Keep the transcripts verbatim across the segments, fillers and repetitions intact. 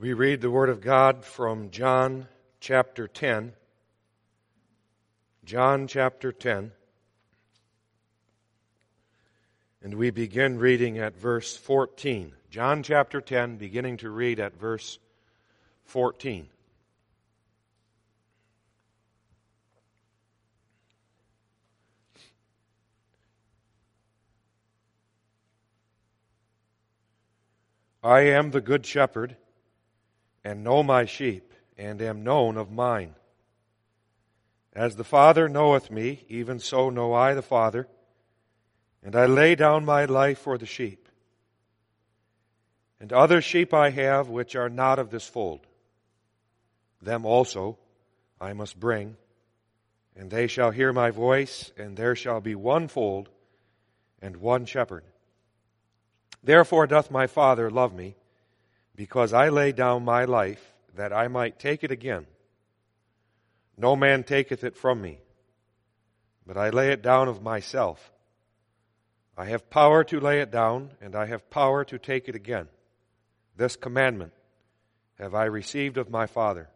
We read the Word of God from John chapter ten. John chapter ten. And we begin reading at verse fourteen. John chapter ten, beginning to read at verse fourteen. I am the good shepherd, and know my sheep, and am known of mine. As the Father knoweth me, even so know I the Father, and I lay down my life for the sheep. And other sheep I have which are not of this fold. Them also I must bring, and they shall hear my voice, and there shall be one fold and one shepherd. Therefore doth my Father love me, because I lay down my life, that I might take it again. No man taketh it from me, but I lay it down of myself. I have power to lay it down, and I have power to take it again. This commandment have I received of my Father.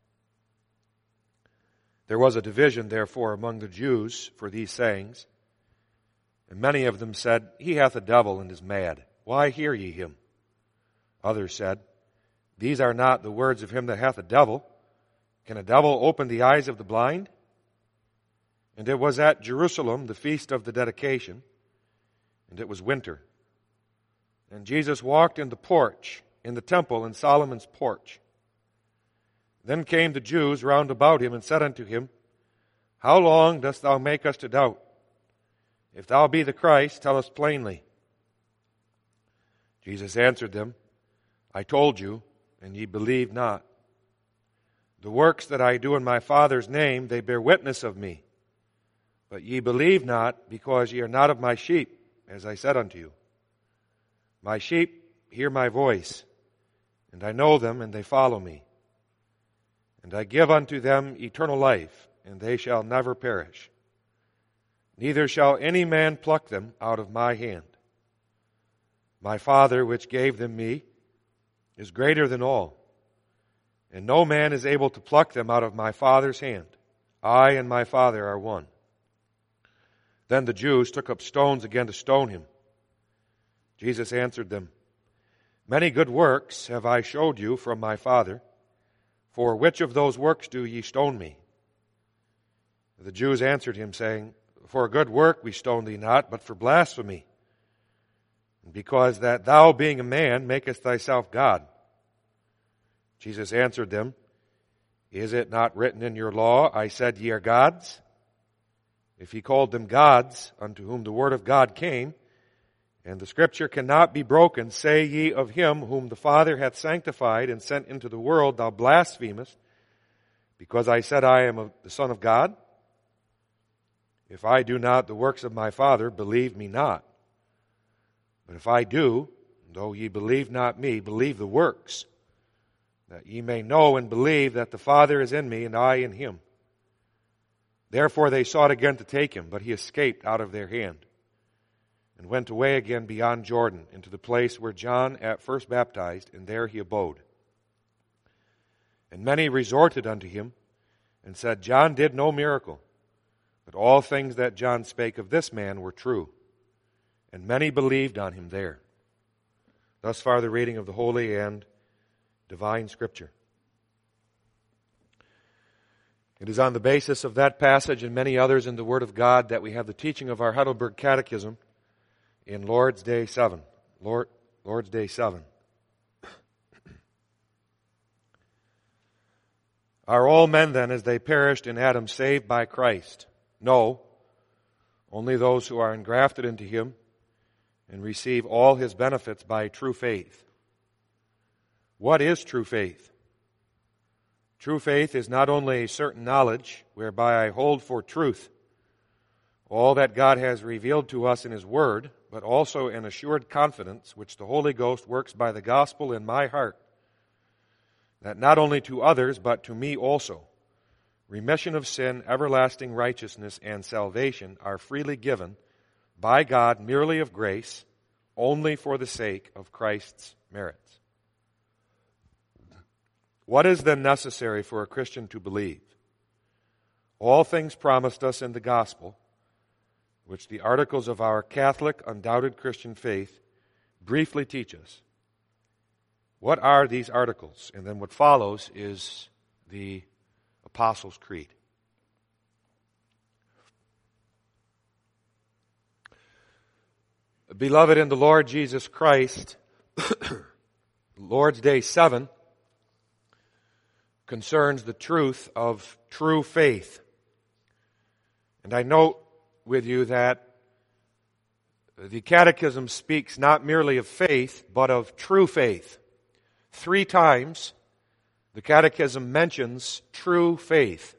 There was a division, therefore, among the Jews for these sayings, and many of them said, He hath a devil and is mad. Why hear ye him? Others said, These are not the words of him that hath a devil. Can a devil open the eyes of the blind? And it was at Jerusalem the feast of the dedication, and it was winter. And Jesus walked in the porch, in the temple, in Solomon's porch. Then came the Jews round about him, and said unto him, How long dost thou make us to doubt? If thou be the Christ, tell us plainly. Jesus answered them, I told you, and ye believe not. The works that I do in my Father's name, they bear witness of me. But ye believe not, because ye are not of my sheep, as I said unto you. My sheep hear my voice, and I know them, and they follow me. And I give unto them eternal life, and they shall never perish. Neither shall any man pluck them out of my hand. My Father, which gave them me, is greater than all, and no man is able to pluck them out of my Father's hand. I and my Father are one. Then the Jews took up stones again to stone him. Jesus answered them, Many good works have I showed you from my Father. For which of those works do ye stone me? The Jews answered him, saying, For a good work we stone thee not, but for blasphemy. Because that thou, being a man, makest thyself God. Jesus answered them, Is it not written in your law, I said ye are gods? If he called them gods, unto whom the word of God came, and the scripture cannot be broken, say ye of him whom the Father hath sanctified and sent into the world, thou blasphemest, because I said I am the Son of God? If I do not the works of my Father, believe me not. But if I do, though ye believe not me, believe the works, that ye may know and believe that the Father is in me and I in him. Therefore they sought again to take him, but he escaped out of their hand, and went away again beyond Jordan, into the place where John at first baptized, and there he abode. And many resorted unto him, and said, John did no miracle, but all things that John spake of this man were true. And many believed on him there. Thus far the reading of the Holy and Divine Scripture. It is on the basis of that passage and many others in the Word of God that we have the teaching of our Heidelberg Catechism in Lord's Day seven. Lord, Lord's Day seven. Are all men then, as they perished in Adam, saved by Christ? No, only those who are engrafted into him and receive all his benefits by true faith. What is true faith? True faith is not only a certain knowledge whereby I hold for truth all that God has revealed to us in his word, but also an assured confidence which the Holy Ghost works by the gospel in my heart, that not only to others but to me also, remission of sin, everlasting righteousness, and salvation are freely given by God merely of grace, only for the sake of Christ's merits. What is then necessary for a Christian to believe? All things promised us in the gospel, which the articles of our Catholic, undoubted Christian faith briefly teach us. What are these articles? And then what follows is the Apostles' Creed. Beloved in the Lord Jesus Christ, Lord's Day seven concerns the truth of true faith. And I note with you that the Catechism speaks not merely of faith, but of true faith. Three times the Catechism mentions true faith.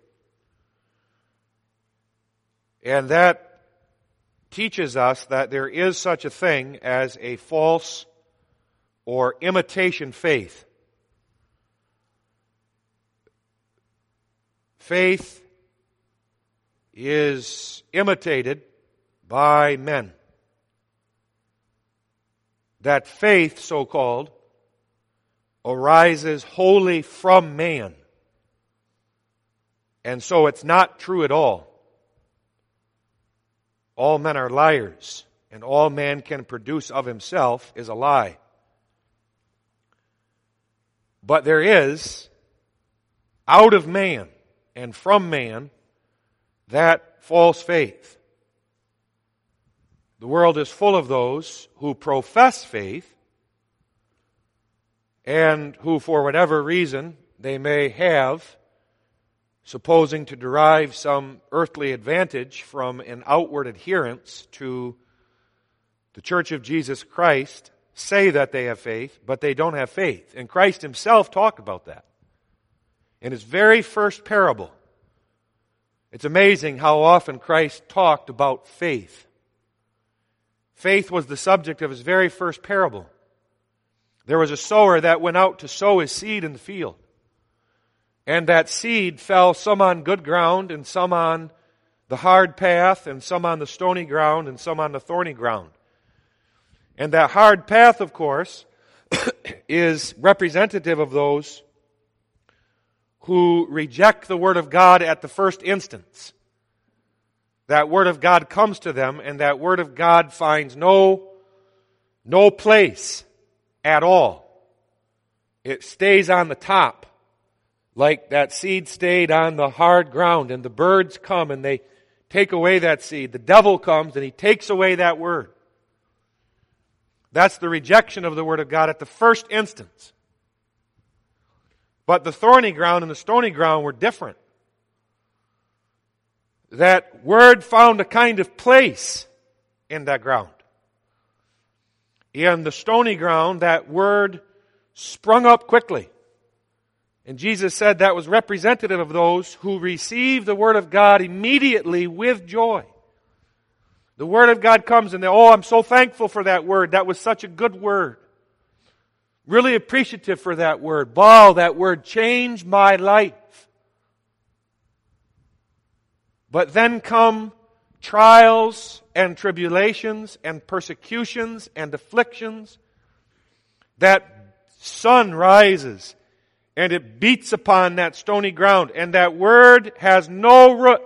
And that teaches us that there is such a thing as a false or imitation faith. Faith is imitated by men. That faith, so-called, arises wholly from man. And so it's not true at all. All men are liars, and all man can produce of himself is a lie. But there is, out of man and from man, that false faith. The world is full of those who profess faith and who, for whatever reason they may have, supposing to derive some earthly advantage from an outward adherence to the Church of Jesus Christ, say that they have faith, but they don't have faith. And Christ himself talked about that in his very first parable. It's amazing how often Christ talked about faith. Faith was the subject of his very first parable. There was a sower that went out to sow his seed in the field. And that seed fell some on good ground, and some on the hard path, and some on the stony ground, and some on the thorny ground. And that hard path, of course, is representative of those who reject the Word of God at the first instance. That Word of God comes to them, and that Word of God finds no, no place at all. It stays on the top. Like that seed stayed on the hard ground, and the birds come and they take away that seed. The devil comes and he takes away that word. That's the rejection of the Word of God at the first instance. But the thorny ground and the stony ground were different. That word found a kind of place in that ground. In the stony ground, that word sprung up quickly. And Jesus said that was representative of those who received the Word of God immediately with joy. The Word of God comes and they, oh, I'm so thankful for that Word. That was such a good Word. Really appreciative for that Word. Wow, that Word changed my life. But then come trials and tribulations and persecutions and afflictions. That sun rises and it beats upon that stony ground, and that word has no root,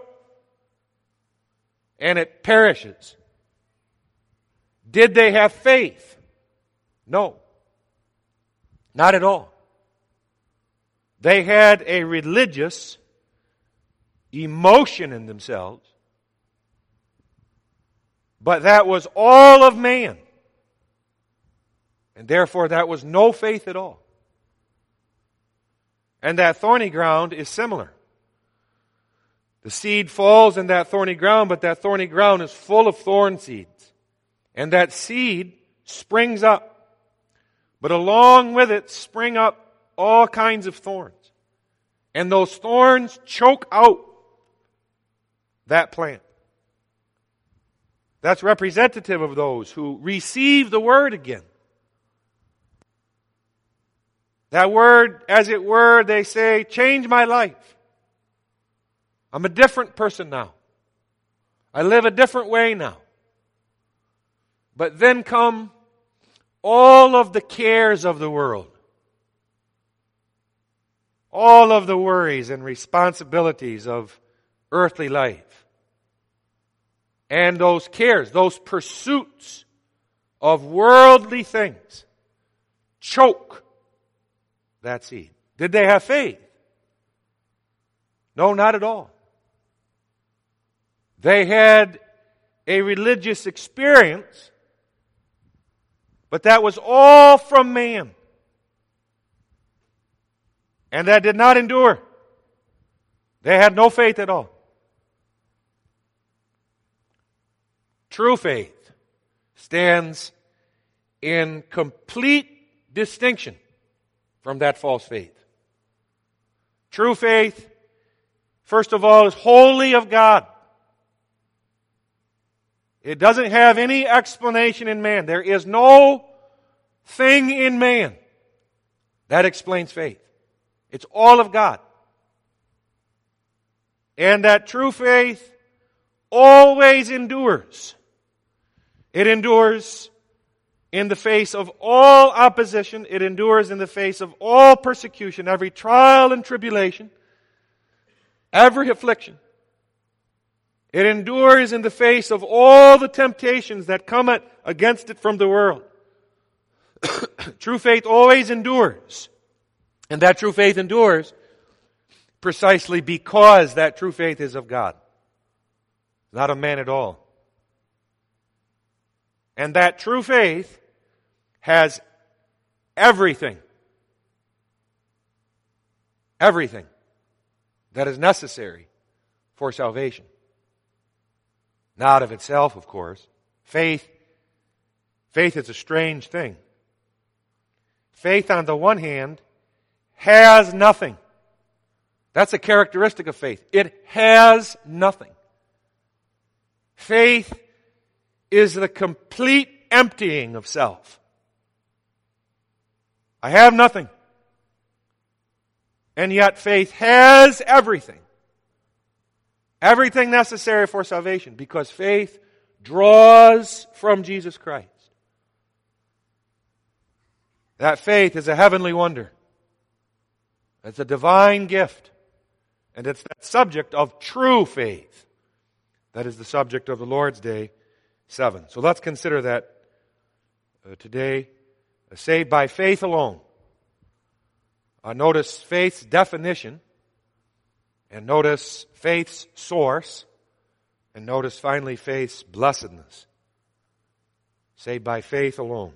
and it perishes. Did they have faith? No. Not at all. They had a religious emotion in themselves, but that was all of man. And therefore that was no faith at all. And that thorny ground is similar. The seed falls in that thorny ground, but that thorny ground is full of thorn seeds. And that seed springs up. But along with it spring up all kinds of thorns. And those thorns choke out that plant. That's representative of those who receive the Word again. That Word, as it were, they say, change my life. I'm a different person now. I live a different way now. But then come all of the cares of the world. all of the worries and responsibilities of earthly life, and those cares, those pursuits of worldly things, choke that seed. Did they have faith? No, not at all. They had a religious experience, but that was all from man. And that did not endure. They had no faith at all. True faith stands in complete distinction from that false faith. True faith, first of all, is wholly of God. It doesn't have any explanation in man. There is no thing in man that explains faith. It's all of God. And that true faith always endures. It endures in the face of all opposition. It endures in the face of all persecution, every trial and tribulation, every affliction. It endures in the face of all the temptations that come at, against it from the world. True faith always endures. And that true faith endures precisely because that true faith is of God, not of man at all. And that true faith has everything, everything that is necessary for salvation. Not of itself, of course. Faith, faith is a strange thing. Faith, on the one hand, has nothing. That's a characteristic of faith. It has nothing. Faith is the complete emptying of self. I have nothing. And yet faith has everything. Everything necessary for salvation, because faith draws from Jesus Christ. That faith is a heavenly wonder. It's a divine gift. And it's that subject of true faith that is the subject of the Lord's Day seven. So let's consider that uh, today. Uh, saved by faith alone. Uh, notice faith's definition. And notice faith's source. And notice finally faith's blessedness. Saved by faith alone.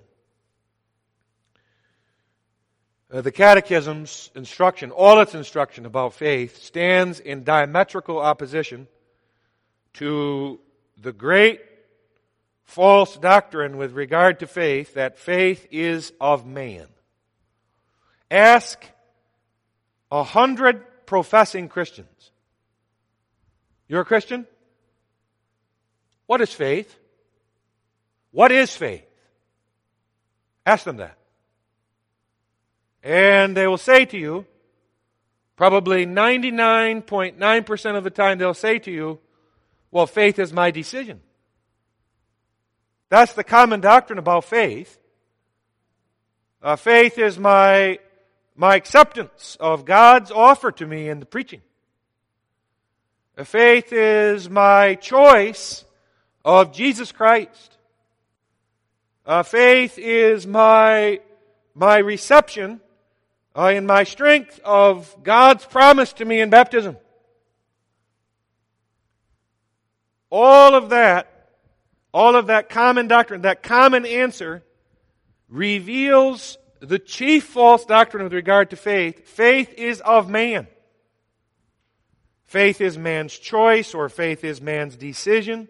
Uh, the Catechism's instruction, all its instruction about faith, stands in diametrical opposition to the great false doctrine with regard to faith, that faith is of man. Ask a hundred professing Christians. You're a Christian? What is faith? What is faith? Ask them that. And they will say to you, probably ninety-nine point nine percent of the time they'll say to you, well, faith is my decision. That's the common doctrine about faith. Uh, faith is my, my acceptance of God's offer to me in the preaching. Uh, faith is my choice of Jesus Christ. Uh, faith is my, my reception uh, in my strength of God's promise to me in baptism. All of that, all of that common doctrine, that common answer reveals the chief false doctrine with regard to faith. Faith is of man. Faith is man's choice, or faith is man's decision.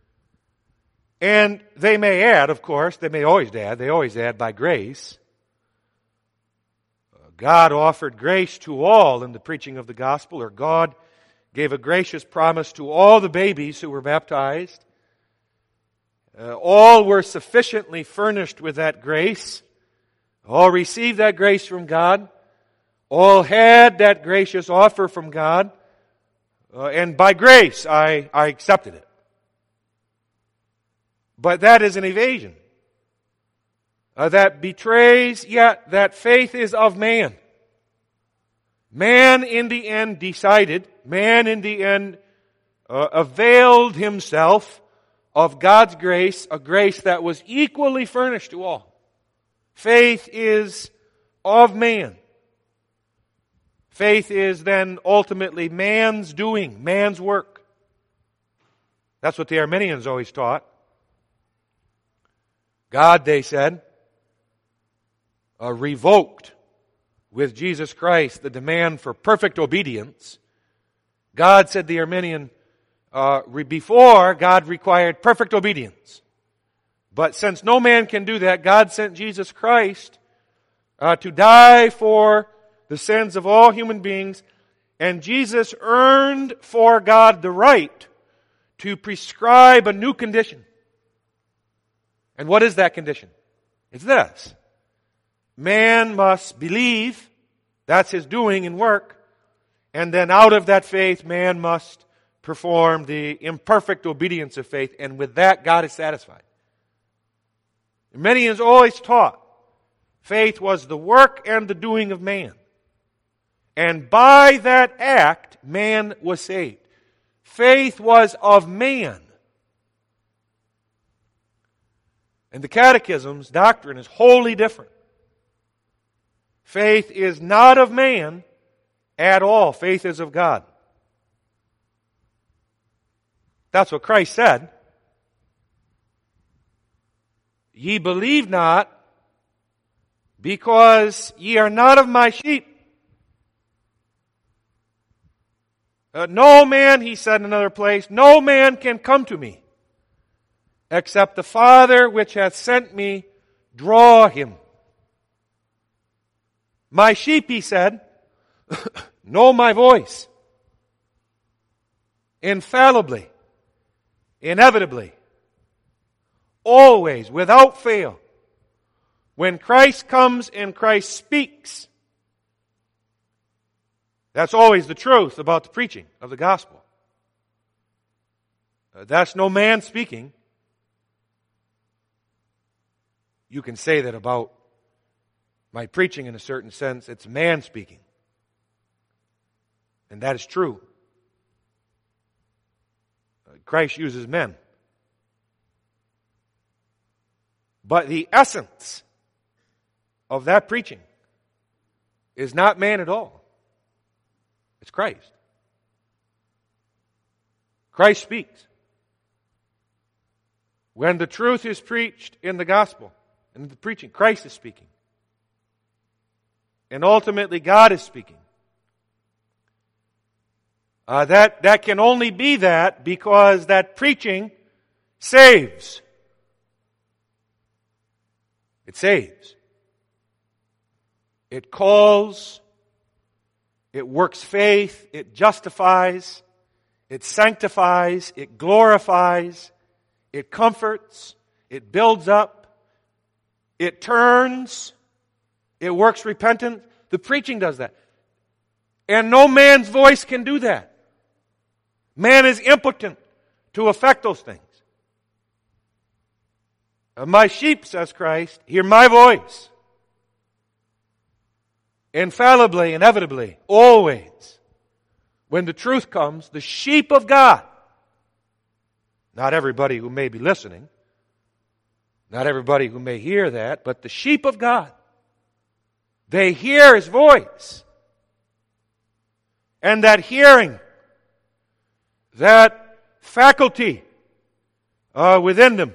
And they may add, of course, they may always add, they always add by grace. God offered grace to all in the preaching of the gospel, or God gave a gracious promise to all the babies who were baptized. Uh, all were sufficiently furnished with that grace. All received that grace from God. All had that gracious offer from God. Uh, and by grace, I, I accepted it. But that is an evasion. Uh, that betrays yet that faith is of man. Man in the end decided, man in the end uh, availed himself of God's grace, a grace that was equally furnished to all. Faith is of man. Faith is then ultimately man's doing, man's work. That's what the Arminians always taught. God, they said, uh, revoked with Jesus Christ the demand for perfect obedience. God, said the Arminian, uh, re- before God required perfect obedience. But since no man can do that, God sent Jesus Christ uh, to die for the sins of all human beings, and Jesus earned for God the right to prescribe a new condition. And what is that condition? It's this. Man must believe, that's his doing and work, and then out of that faith, man must perform the imperfect obedience of faith, and with that, God is satisfied. Arminians always taught faith was the work and the doing of man. And by that act, man was saved. Faith was of man. And the Catechism's doctrine is wholly different. Faith is not of man at all. Faith is of God. That's what Christ said. Ye believe not, because ye are not of my sheep. Uh, no man, he said in another place, no man can come to me, except the Father which hath sent me draw him. My sheep, he said, know my voice. Infallibly, inevitably, always, without fail. When Christ comes and Christ speaks, that's always the truth about the preaching of the gospel. Uh, that's no man speaking. You can say that about my preaching in a certain sense. It's man speaking. And that is true. Uh, Christ uses men. But the essence of that preaching is not man at all. It's Christ. Christ speaks. When the truth is preached in the gospel, in the preaching, Christ is speaking. And ultimately, God is speaking. Uh, that, that can only be that because that preaching saves. It saves. It calls. It works faith. It justifies. It sanctifies. It glorifies. It comforts. It builds up. It turns. It works repentance. The preaching does that. And no man's voice can do that. Man is impotent to affect those things. My sheep, says Christ, hear my voice. Infallibly, inevitably, always. When the truth comes, the sheep of God, not everybody who may be listening, not everybody who may hear that, but the sheep of God, they hear His voice. And that hearing, that faculty uh, within them,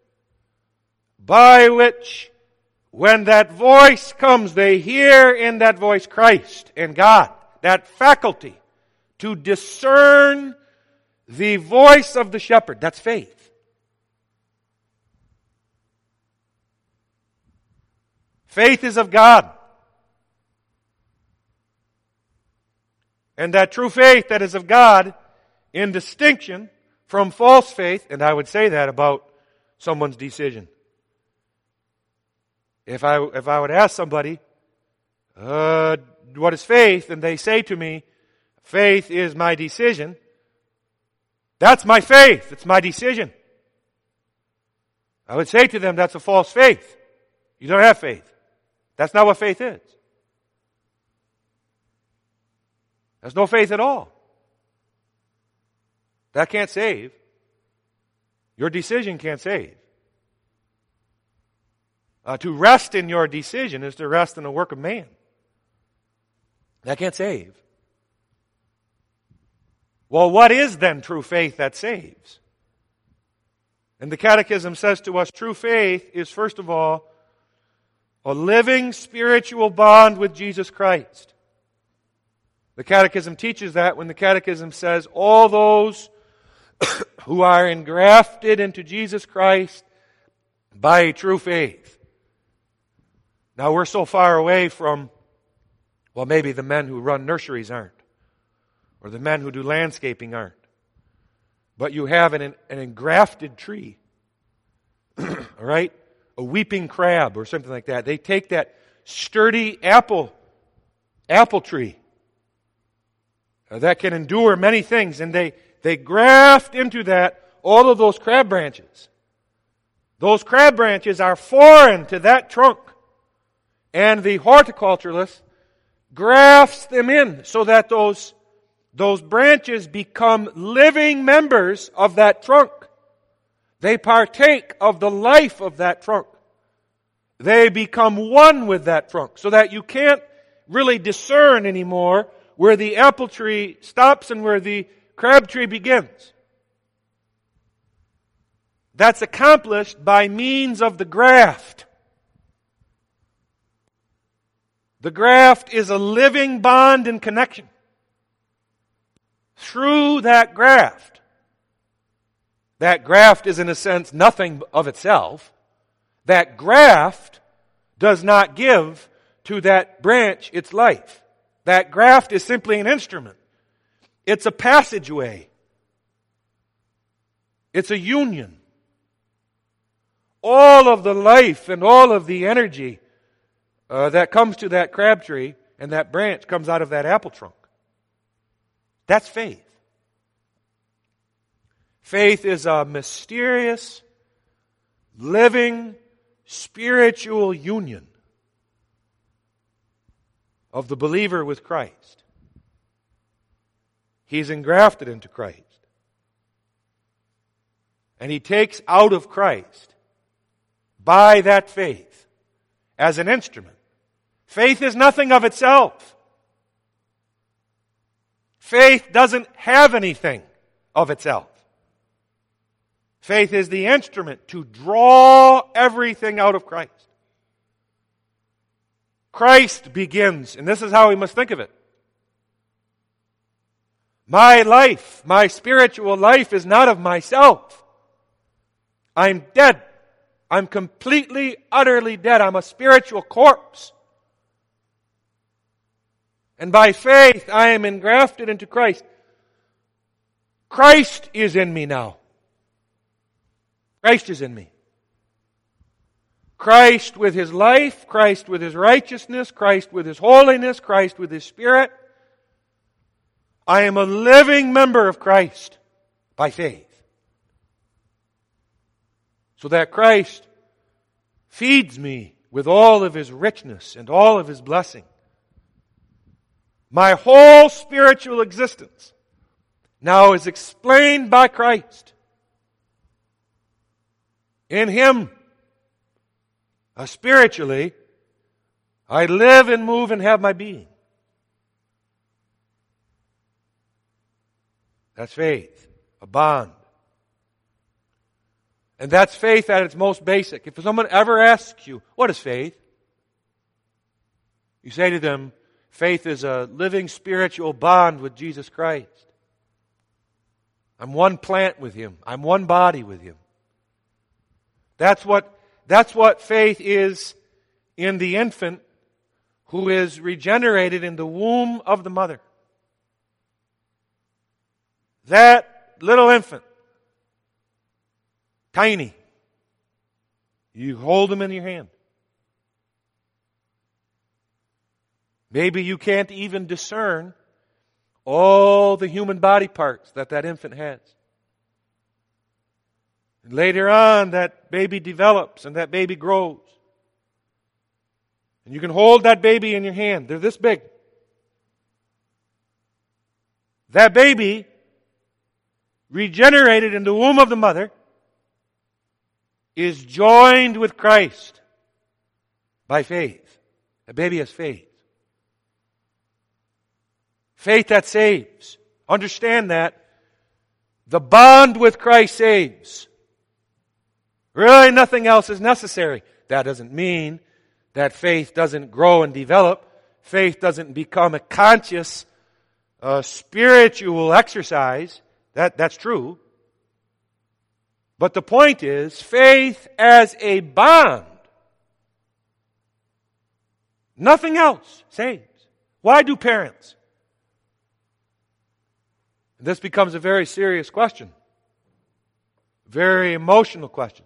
by which, when that voice comes, they hear in that voice Christ and God. That faculty to discern the voice of the shepherd. That's faith. Faith is of God. And that true faith that is of God, in distinction from false faith, and I would say that about someone's decision. If I, if I would ask somebody, uh, what is faith? And they say to me, faith is my decision. That's my faith. It's my decision. I would say to them, that's a false faith. You don't have faith. That's not what faith is. That's no faith at all. That can't save. Your decision can't save. Uh, to rest in your decision is to rest in the work of man. That can't save. Well, what is then true faith that saves? And the Catechism says to us, true faith is, first of all, a living spiritual bond with Jesus Christ. The Catechism teaches that when the Catechism says, all those who are engrafted into Jesus Christ by a true faith. Now we're so far away from, well, maybe the men who run nurseries aren't, or the men who do landscaping aren't. But you have an, an engrafted tree, all right? A weeping crab or something like that. They take that sturdy apple, apple tree uh, that can endure many things, and they, they graft into that all of those crab branches. Those crab branches are foreign to that trunk. And the horticulturalist grafts them in so that those, those branches become living members of that trunk. They partake of the life of that trunk. They become one with that trunk so that you can't really discern anymore where the apple tree stops and where the crab tree begins. That's accomplished by means of the graft. The graft is a living bond and connection. Through that graft, that graft is in a sense nothing of itself. That graft does not give to that branch its life. That graft is simply an instrument. It's a passageway. It's a union. All of the life and all of the energy uh, that comes to that crab tree and that branch comes out of that apple trunk. That's faith. Faith is a mysterious, living, spiritual union of the believer with Christ. He's engrafted into Christ. And he takes out of Christ, by that faith, as an instrument. Faith is nothing of itself. Faith doesn't have anything of itself. Faith is the instrument to draw everything out of Christ. Christ begins, and this is how we must think of it. My life, my spiritual life is not of myself. I'm dead. I'm completely, utterly dead. I'm a spiritual corpse. And by faith, I am engrafted into Christ. Christ is in me now. Christ is in me. Christ with His life, Christ with His righteousness, Christ with His holiness, Christ with His Spirit. I am a living member of Christ by faith. So that Christ feeds me with all of His richness and all of His blessing. My whole spiritual existence now is explained by Christ. In Him, uh, spiritually, I live and move and have my being. That's faith, a bond. And that's faith at its most basic. If someone ever asks you, what is faith? You say to them, faith is a living spiritual bond with Jesus Christ. I'm one plant with Him. I'm one body with Him. That's what, that's what faith is in the infant who is regenerated in the womb of the mother. That little infant, tiny, you hold him in your hand. Maybe you can't even discern all the human body parts that that infant has. And later on, that baby develops and that baby grows. And you can hold that baby in your hand. They're this big. that baby, regenerated in the womb of the mother, is joined with Christ by faith. The baby has faith. Faith that saves. Understand that. The bond with Christ saves. Really nothing else is necessary. That doesn't mean that faith doesn't grow and develop. Faith doesn't become a conscious, uh, spiritual exercise. That, that's true. But the point is, faith as a bond. Nothing else saves. Why do parents? This becomes a very serious question. Very emotional question.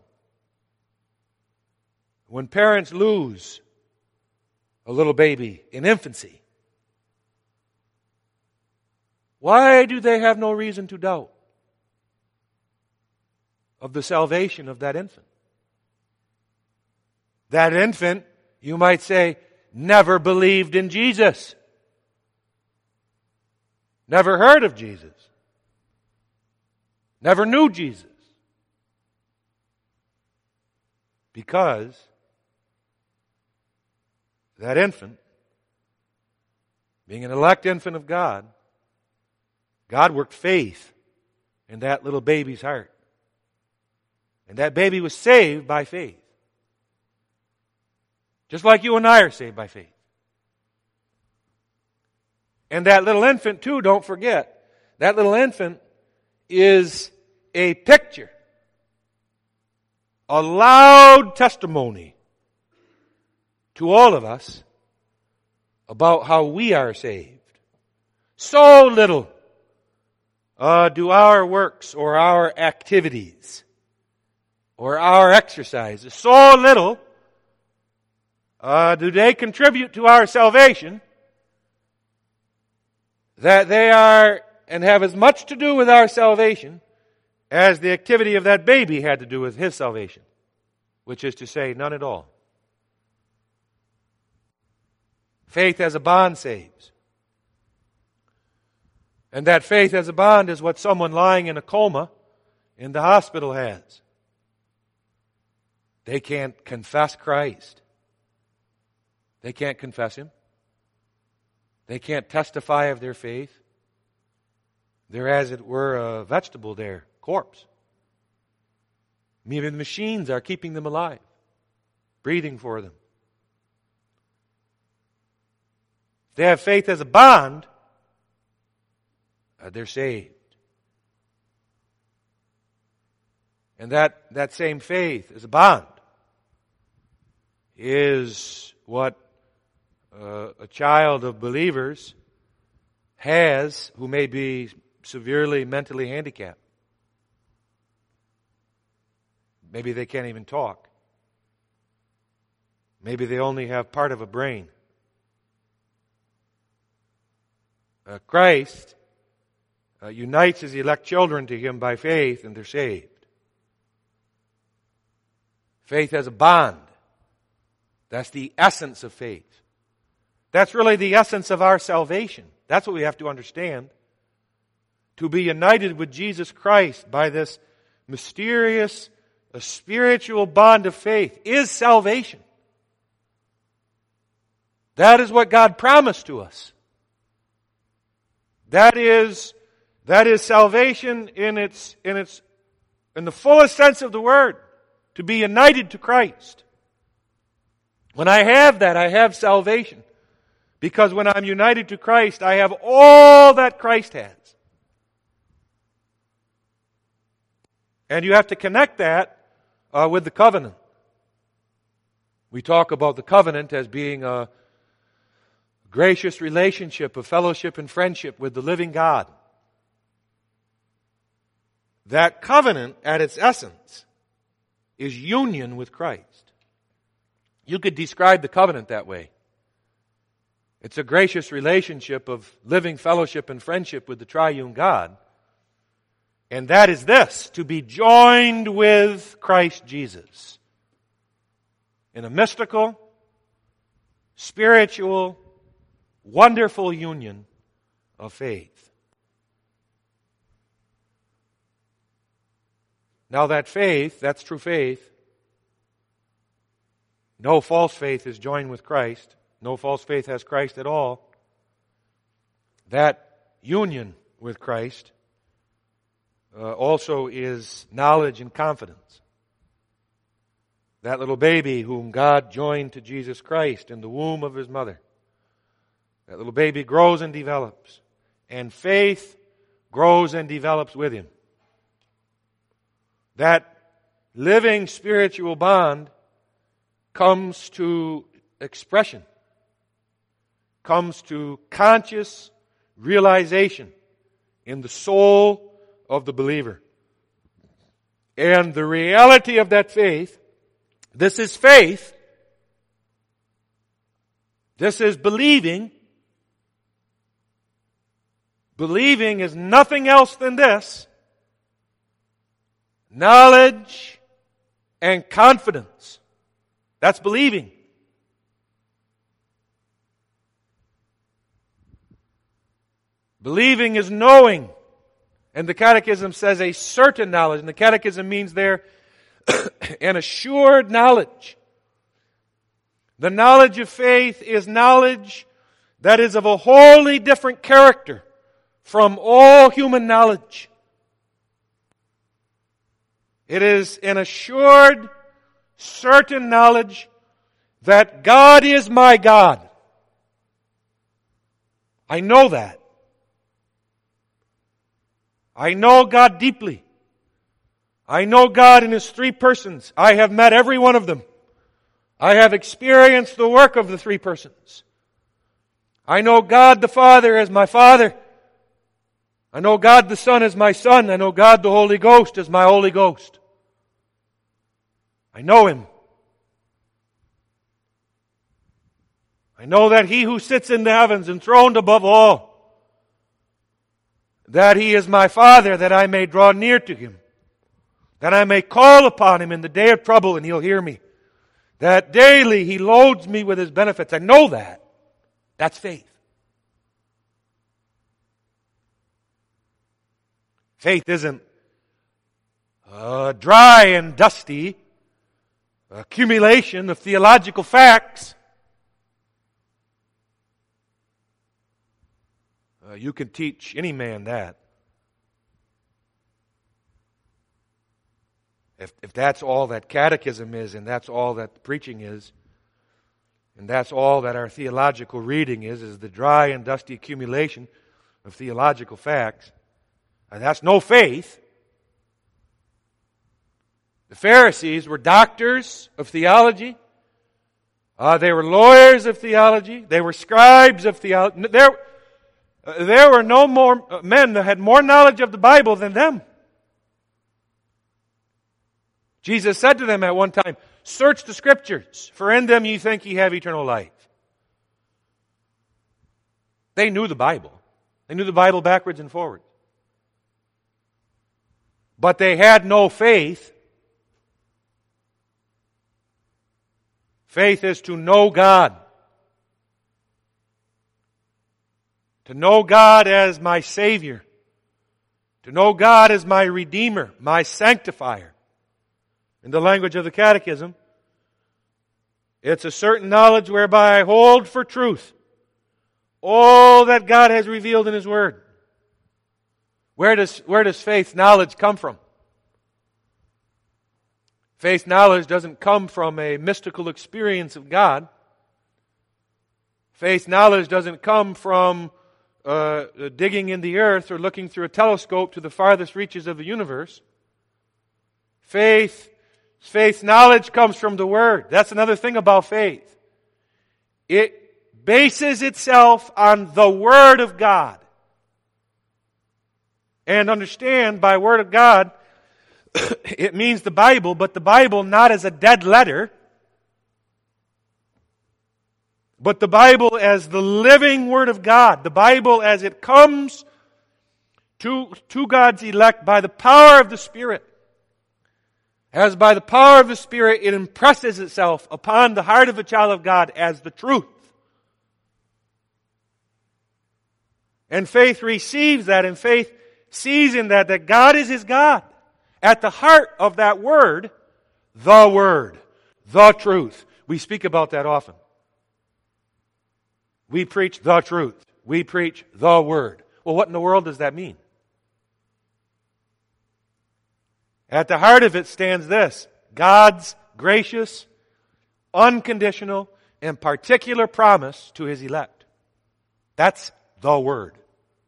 When parents lose a little baby in infancy, why do they have no reason to doubt of the salvation of that infant? That infant, you might say, never believed in Jesus. Never heard of Jesus. Never knew Jesus. Because that infant, being an elect infant of God, God worked faith in that little baby's heart. And that baby was saved by faith. Just like you and I are saved by faith. And that little infant too, don't forget, that little infant is a picture, a loud testimony to all of us about how we are saved. So little uh, do our works or our activities or our exercises, so little uh, do they contribute to our salvation that they are and have as much to do with our salvation as the activity of that baby had to do with his salvation, which is to say, none at all. Faith as a bond saves. And that faith as a bond is what someone lying in a coma in the hospital has. They can't confess Christ. They can't confess Him. They can't testify of their faith. They're, as it were, a vegetable there, corpse. Even the machines are keeping them alive, breathing for them. If they have faith as a bond, uh, they're saved. And that, that same faith as a bond is what uh, a child of believers has who may be severely mentally handicapped. Maybe they can't even talk. Maybe they only have part of a brain. Uh, Christ uh, unites His elect children to Him by faith, and they're saved. Faith as a bond. That's the essence of faith. That's really the essence of our salvation. That's what we have to understand. To be united with Jesus Christ by this mysterious, a spiritual bond of faith is salvation. That is what God promised to us. That is, that is salvation in its, in its, in the fullest sense of the word. To be united to Christ. When I have that, I have salvation. Because when I'm united to Christ, I have all that Christ has. And you have to connect that uh, with the covenant. We talk about the covenant as being a gracious relationship of fellowship and friendship with the living God. That covenant, at its essence, is union with Christ. You could describe the covenant that way. It's a gracious relationship of living fellowship and friendship with the triune God. And that is this, to be joined with Christ Jesus in a mystical, spiritual, wonderful union of faith. Now that faith, that's true faith. No false faith is joined with Christ. No false faith has Christ at all. That union with Christ uh, also is knowledge and confidence. That little baby whom God joined to Jesus Christ in the womb of his mother, that little baby grows and develops, and faith grows and develops with him. That living spiritual bond comes to expression, comes to conscious realization in the soul of the believer. And the reality of that faith, this is faith, this is believing. Believing is nothing else than this: knowledge and confidence. That's believing. Believing is knowing. And the Catechism says a certain knowledge. And the Catechism means there an assured knowledge. The knowledge of faith is knowledge that is of a wholly different character from all human knowledge. It is an assured, certain knowledge that God is my God. I know that. I know God deeply. I know God in His three persons. I have met every one of them. I have experienced the work of the three persons. I know God the Father as my Father. I know God the Son as my Son. I know God the Holy Ghost as my Holy Ghost. I know Him. I know that He who sits in the heavens, enthroned above all, that He is my Father, that I may draw near to Him, that I may call upon Him in the day of trouble and He'll hear me, that daily He loads me with His benefits. I know that. That's faith. Faith isn't a dry and dusty accumulation of theological facts. Uh, you can teach any man that. If, if that's all that catechism is, and that's all that preaching is, and that's all that our theological reading is, is the dry and dusty accumulation of theological facts, and that's no faith. The Pharisees were doctors of theology. Uh, they were lawyers of theology. They were scribes of theology. There, uh, there were no more men that had more knowledge of the Bible than them. Jesus said to them at one time, "Search the Scriptures, for in them ye think ye have eternal life." They knew the Bible. They knew the Bible backwards and forwards. But they had no faith. Faith is to know God. To know God as my Savior. To know God as my Redeemer, my Sanctifier. In the language of the Catechism, it's a certain knowledge whereby I hold for truth all that God has revealed in His Word. Where does, where does faith knowledge come from? Faith knowledge doesn't come from a mystical experience of God. Faith knowledge doesn't come from uh, digging in the earth or looking through a telescope to the farthest reaches of the universe. Faith, faith knowledge comes from the Word. That's another thing about faith. It bases itself on the Word of God. And understand, by Word of God, it means the Bible, but the Bible not as a dead letter, but the Bible as the living Word of God. The Bible as it comes to, to God's elect by the power of the Spirit. As by the power of the Spirit it impresses itself upon the heart of a child of God as the truth. And faith receives that, and faith sees in that that God is his God. At the heart of that word, the Word, the truth. We speak about that often. We preach the truth. We preach the Word. Well, what in the world does that mean? At the heart of it stands this: God's gracious, unconditional, and particular promise to His elect. That's the Word.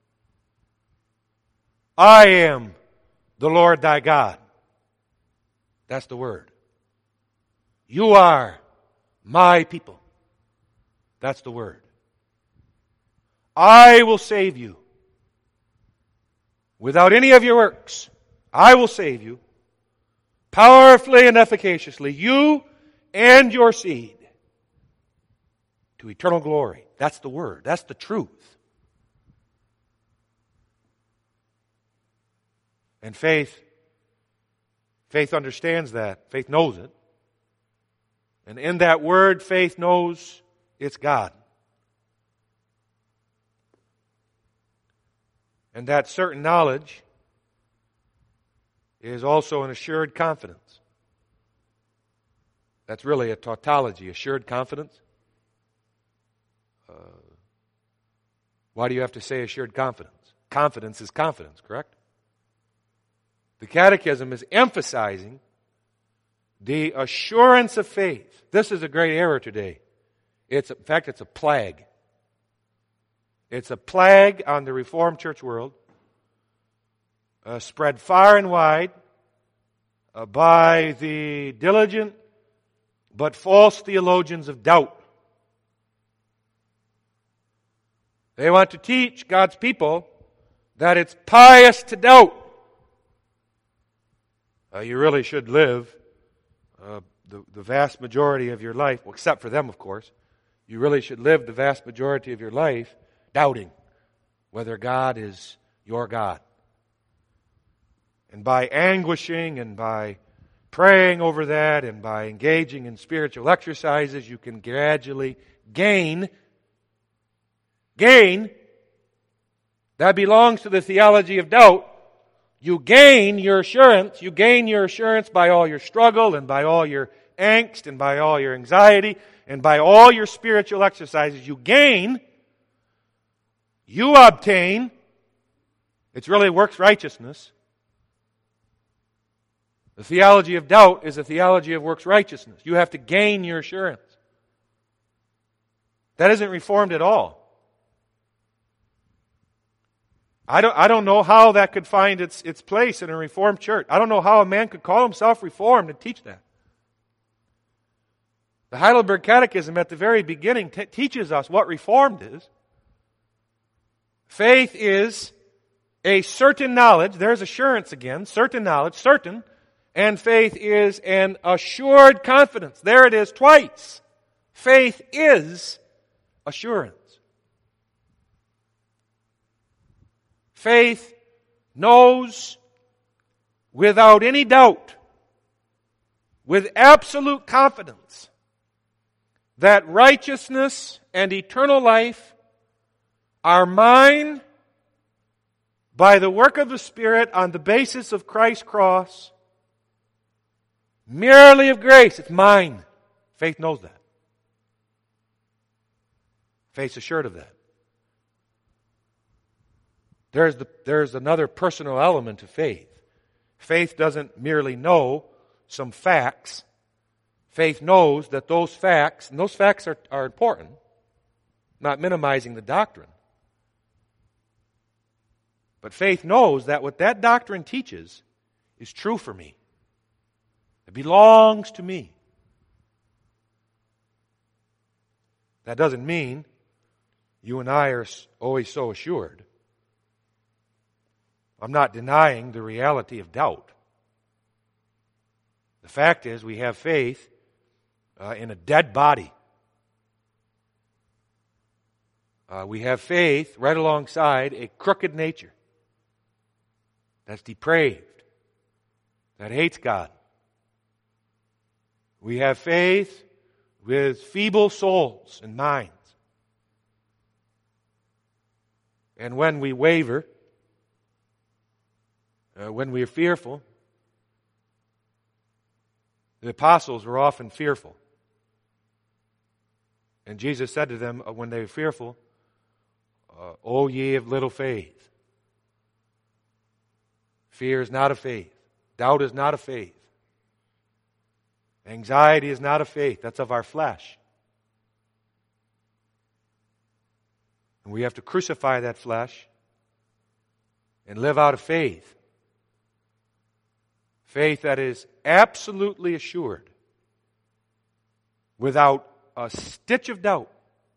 I am the Lord thy God. That's the Word. You are my people. That's the Word. I will save you. Without any of your works, I will save you. Powerfully and efficaciously, you and your seed, to eternal glory. That's the Word. That's the truth. And faith, faith understands that. Faith knows it. And in that Word, faith knows it's God. And that certain knowledge is also an assured confidence. That's really a tautology, assured confidence. Uh, why do you have to say assured confidence? Confidence is confidence, correct? The Catechism is emphasizing the assurance of faith. This is a great error today. It's, in fact, it's a plague. It's a plague on the Reformed church world, uh, spread far and wide uh, by the diligent but false theologians of doubt. They want to teach God's people that it's pious to doubt. Uh, you really should live uh, the, the vast majority of your life, well, except for them, of course. You really should live the vast majority of your life doubting whether God is your God. And by anguishing and by praying over that and by engaging in spiritual exercises, you can gradually gain, gain, that belongs to the theology of doubt. You gain your assurance, you gain your assurance by all your struggle and by all your angst and by all your anxiety and by all your spiritual exercises. You gain, you obtain, it's really works righteousness. The theology of doubt is a theology of works righteousness. You have to gain your assurance. That isn't Reformed at all. I don't, I don't know how that could find its, its place in a Reformed church. I don't know how a man could call himself Reformed and teach that. The Heidelberg Catechism at the very beginning t- teaches us what Reformed is. Faith is a certain knowledge. There's assurance again. Certain knowledge. Certain. And faith is an assured confidence. There it is twice. Faith is assurance. Faith knows without any doubt, with absolute confidence, that righteousness and eternal life are mine by the work of the Spirit on the basis of Christ's cross, merely of grace. It's mine. Faith knows that. Faith's assured of that. There's, the, there's another personal element to faith. Faith doesn't merely know some facts. Faith knows that those facts, and those facts are, are important, not minimizing the doctrine. But faith knows that what that doctrine teaches is true for me. It belongs to me. That doesn't mean you and I are always so assured. I'm not denying the reality of doubt. The fact is, we have faith uh, in a dead body. Uh, we have faith right alongside a crooked nature that's depraved, that hates God. We have faith with feeble souls and minds. And when we waver, Uh, when we are fearful, The apostles were often fearful. And Jesus said to them when they were fearful, uh, O ye of little faith. Fear is not of faith. Doubt is not of faith. Anxiety is not of faith. That's of our flesh. And we have to crucify that flesh and live out of faith. Faith that is absolutely assured, without a stitch of doubt,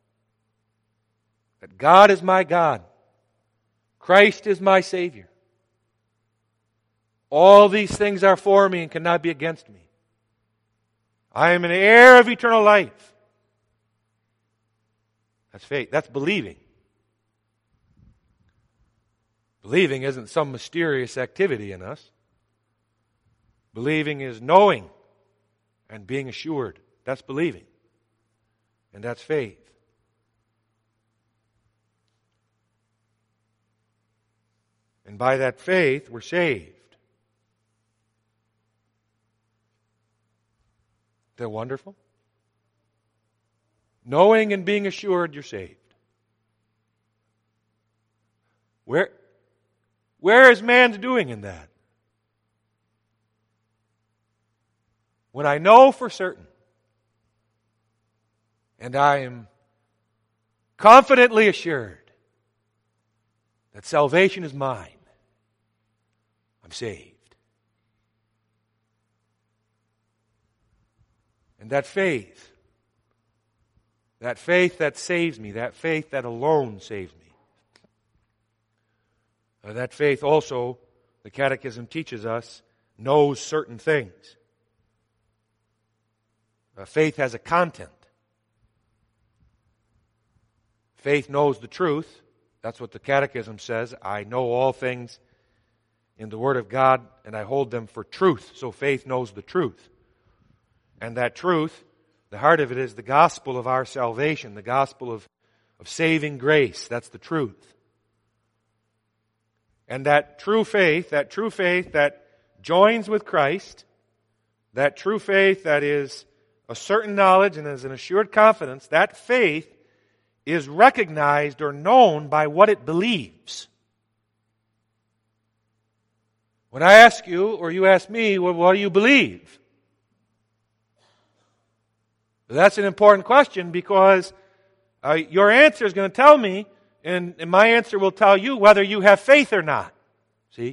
that God is my God. Christ is my Savior. All these things are for me and cannot be against me. I am an heir of eternal life. That's faith. That's believing. Believing isn't some mysterious activity in us. Believing is knowing and being assured. That's believing. And that's faith. And by that faith, we're saved. Isn't that wonderful? Knowing and being assured you're saved. Where, where is man's doing in that? When I know for certain, and I am confidently assured that salvation is mine, I'm saved. And that faith, that faith that saves me, that faith that alone saves me, uh, that faith also, the Catechism teaches us, knows certain things. Uh, faith has a content. Faith knows the truth. That's what the Catechism says. I know all things in the Word of God, and I hold them for truth. So faith knows the truth. And that truth, the heart of it is the gospel of our salvation, the gospel of, of saving grace. That's the truth. And that true faith, that true faith that joins with Christ, that true faith that is a certain knowledge and is an assured confidence, that faith is recognized or known by what it believes. When I ask you, or you ask me, well, what do you believe? That's an important question because uh, your answer is going to tell me, and, and my answer will tell you whether you have faith or not. See?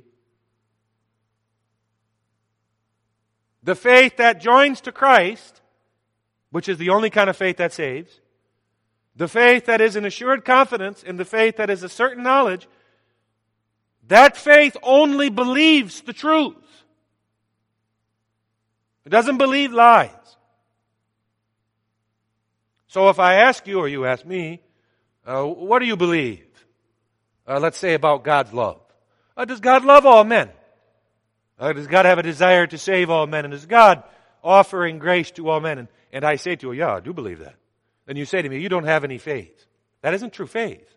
The faith that joins to Christ, which is the only kind of faith that saves, the faith that is an assured confidence, and the faith that is a certain knowledge, that faith only believes the truth. It doesn't believe lies. So if I ask you, or you ask me, uh, what do you believe? Uh, let's say about God's love. Uh, does God love all men? Uh, does God have a desire to save all men? And is God offering grace to all men? And, and I say to you, yeah, I do believe that. Then you say to me, you don't have any faith. That isn't true faith.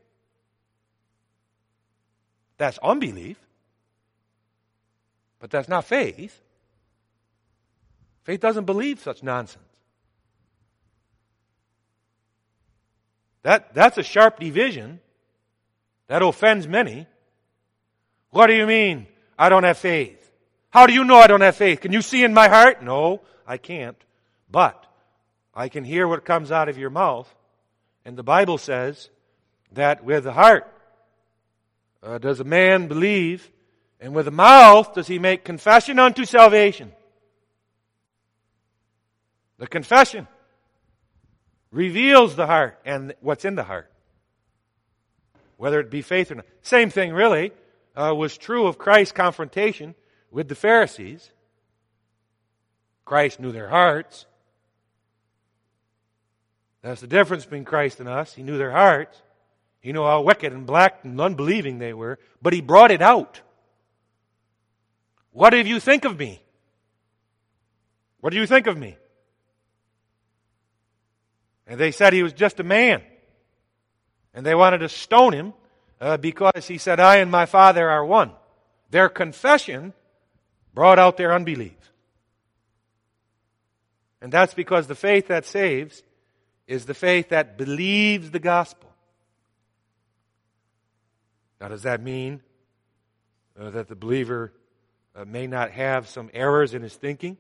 That's unbelief. But that's not faith. Faith doesn't believe such nonsense. That, that's a sharp division. That offends many. What do you mean, I don't have faith? How do you know I don't have faith? Can you see in my heart? No, I can't. But I can hear what comes out of your mouth. And the Bible says that with the heart uh, does a man believe, and with the mouth does he make confession unto salvation. The confession reveals the heart and what's in the heart, whether it be faith or not. Same thing really uh, was true of Christ's confrontation with the Pharisees. Christ knew their hearts. That's the difference between Christ and us. He knew their hearts. He knew how wicked and black and unbelieving they were, but He brought it out. What do you think of me? What do you think of me? And they said he was just a man. And they wanted to stone him uh, because he said, I and my Father are one. Their confession brought out their unbelief. And that's because the faith that saves is the faith that believes the gospel. Now, does that mean uh, that the believer uh, may not have some errors in his thinking?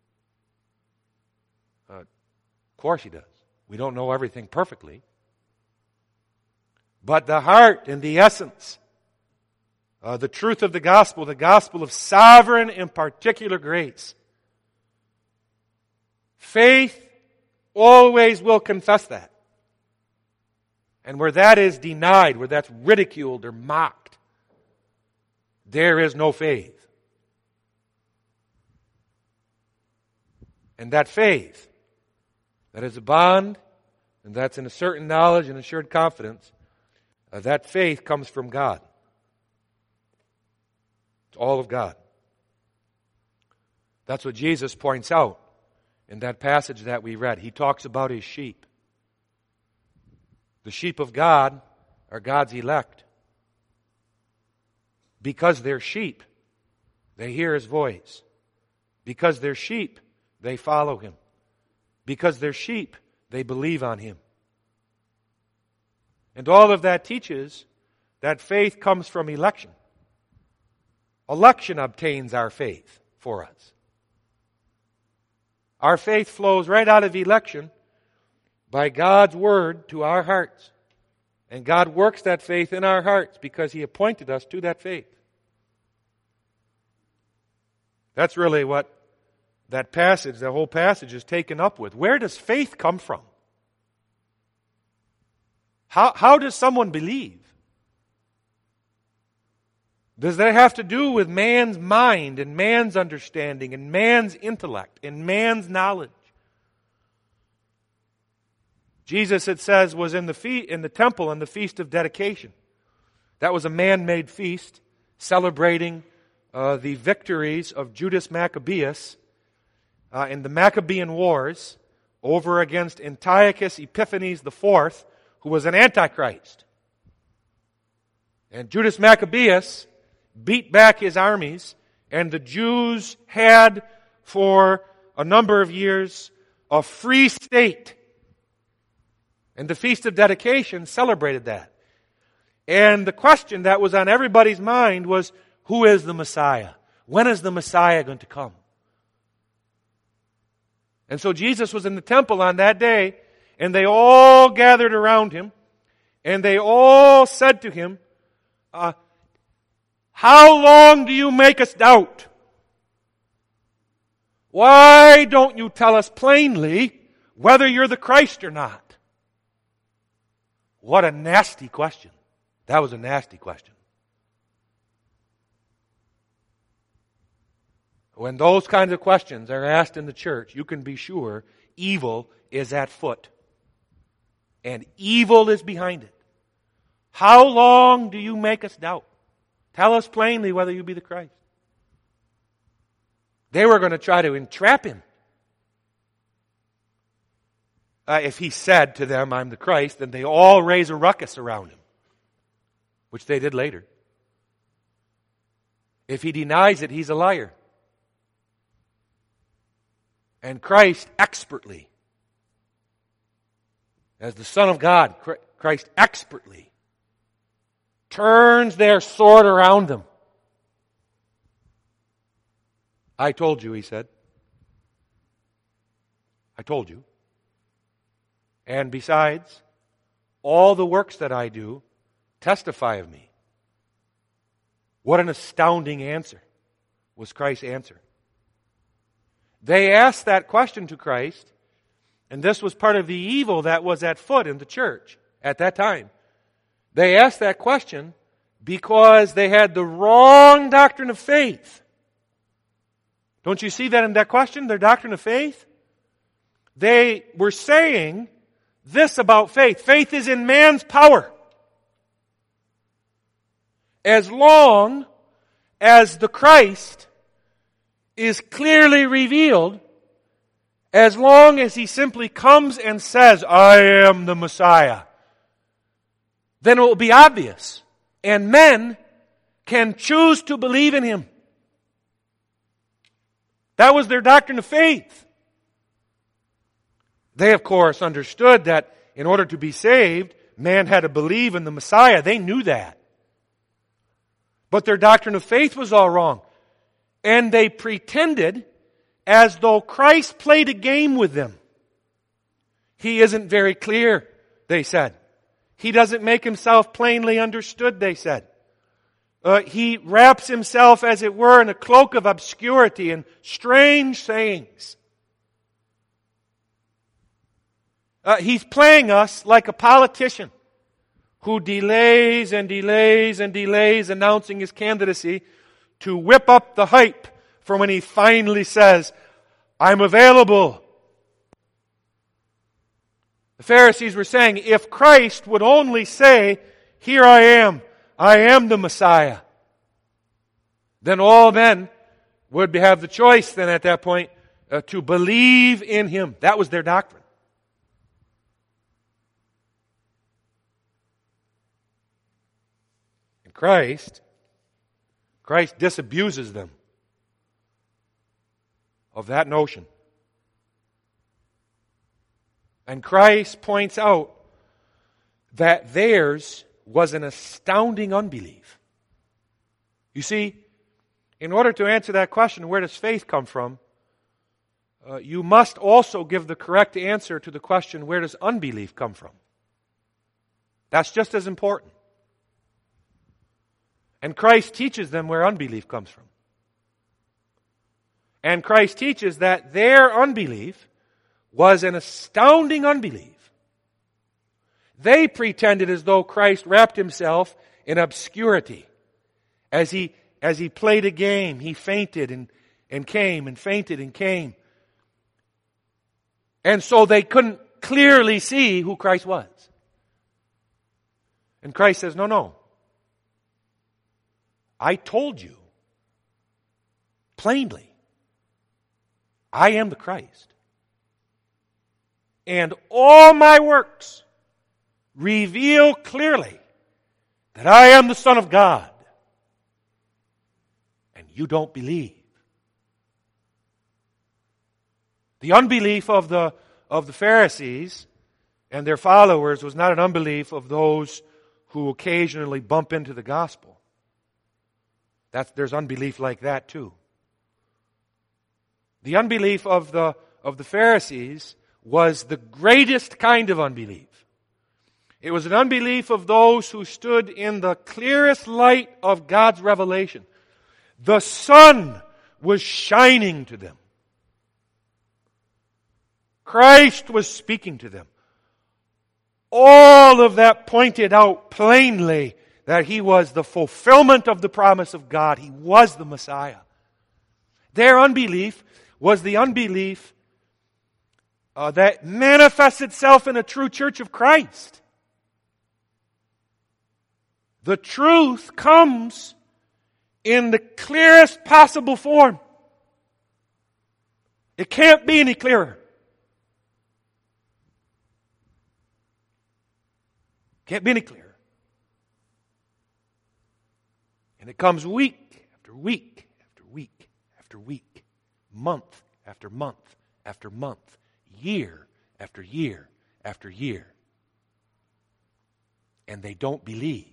Uh, of course he does. We don't know everything perfectly. But the heart and the essence, uh, the truth of the gospel, the gospel of sovereign and particular grace, faith always will confess that. And where that is denied, where that's ridiculed or mocked, there is no faith. And that faith, that is a bond, and that's in a certain knowledge and assured confidence, uh, that faith comes from God. It's all of God. That's what Jesus points out in that passage that we read. He talks about his sheep. The sheep of God are God's elect. Because they're sheep, they hear his voice. Because they're sheep, they follow him. Because they're sheep, they believe on him. And all of that teaches that faith comes from election. Election obtains our faith for us. Our faith flows right out of election by God's word to our hearts. And God works that faith in our hearts because he appointed us to that faith. That's really what that passage, the whole passage is taken up with. Where does faith come from? How, how does someone believe? Does that have to do with man's mind and man's understanding and man's intellect and man's knowledge? Jesus, it says, was in the fe- in the temple on the Feast of Dedication. That was a man-made feast celebrating uh, the victories of Judas Maccabeus uh, in the Maccabean Wars over against Antiochus Epiphanes the Fourth, who was an antichrist. And Judas Maccabeus beat back his armies, and the Jews had for a number of years a free state. And the Feast of Dedication celebrated that. And the question that was on everybody's mind was, who is the Messiah? When is the Messiah going to come? And so Jesus was in the temple on that day, and they all gathered around him, and they all said to him, uh, how long do you make us doubt? Why don't you tell us plainly whether you're the Christ or not? What a nasty question. That was a nasty question. When those kinds of questions are asked in the church, you can be sure evil is at foot. And evil is behind it. How long do you make us doubt? Tell us plainly whether you be the Christ. They were going to try to entrap him. Uh, if he said to them, I'm the Christ, then they all raise a ruckus around him, which they did later. If he denies it, he's a liar. And Christ expertly, as the Son of God, Christ expertly turns their sword around them. I told you, he said. I told you. And besides, all the works that I do testify of me. What an astounding answer was Christ's answer. They asked that question to Christ, and this was part of the evil that was at foot in the church at that time. They asked that question because they had the wrong doctrine of faith. Don't you see that in that question, their doctrine of faith? They were saying this about faith. Faith is in man's power. As long as the Christ is clearly revealed, as long as he simply comes and says, I am the Messiah, then it will be obvious. And men can choose to believe in him. That was their doctrine of faith. They, of course, understood that in order to be saved, man had to believe in the Messiah. They knew that. But their doctrine of faith was all wrong. And they pretended as though Christ played a game with them. He isn't very clear, they said. He doesn't make himself plainly understood, they said. Uh, he wraps himself, as it were, in a cloak of obscurity and strange sayings. Uh, he's playing us like a politician who delays and delays and delays announcing his candidacy to whip up the hype for when he finally says, I'm available. The Pharisees were saying, if Christ would only say, here I am, I am the Messiah, then all men would have the choice then at that point uh, to believe in Him. That was their doctrine. And Christ, Christ disabuses them of that notion. And Christ points out that theirs was an astounding unbelief. You see, in order to answer that question, where does faith come from? Uh, you must also give the correct answer to the question, where does unbelief come from? That's just as important. And Christ teaches them where unbelief comes from. And Christ teaches that their unbelief was an astounding unbelief. They pretended as though Christ wrapped himself in obscurity. As he, as he played a game, he fainted and, and came and fainted and came. And so they couldn't clearly see who Christ was. And Christ says, no, no. I told you plainly, I am the Christ. And all my works reveal clearly that I am the Son of God. And you don't believe. The unbelief of the, of the Pharisees and their followers was not an unbelief of those who occasionally bump into the gospel. That's, there's unbelief like that too. The unbelief of the, of the Pharisees was the greatest kind of unbelief. It was an unbelief of those who stood in the clearest light of God's revelation. The sun was shining to them. Christ was speaking to them. All of that pointed out plainly that He was the fulfillment of the promise of God. He was the Messiah. Their unbelief was the unbelief uh, that manifests itself in a true church of Christ. The truth comes in the clearest possible form. It can't be any clearer. Can't be any clearer. And it comes week after week after week after week, month after month after month, year after year after year. And they don't believe.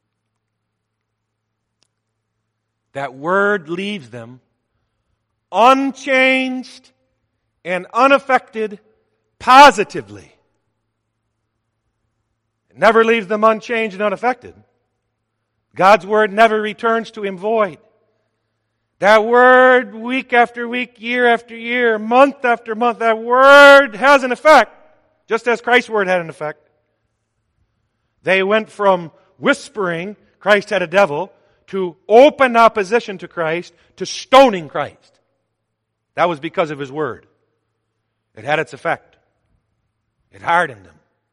That word leaves them unchanged and unaffected positively. It never leaves them unchanged and unaffected. God's word never returns to Him void. That word, week after week, year after year, month after month, that word has an effect, just as Christ's word had an effect. They went from whispering Christ had a devil to open opposition to Christ to stoning Christ. That was because of His word. It had its effect. It hardened them.